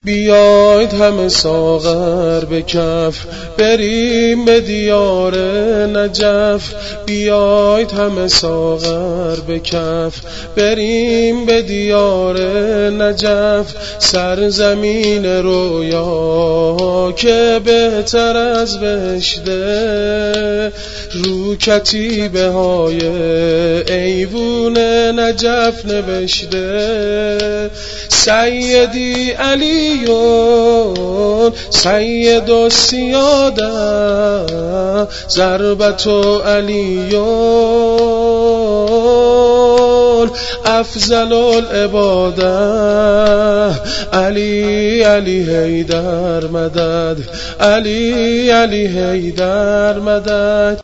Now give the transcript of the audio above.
بیایید همه ساغر به کف بریم به دیار نجف. بیایید همه ساغر به کف بریم به دیار نجف. سرزمین رویا که بهتر از بهشته، رو کتیبه های ایوون نجف نوشته. سیدی علیون سید السیاده، ضربت علیون افضل العباده. علی علی حیدر مدد، علی علی حیدر مدد.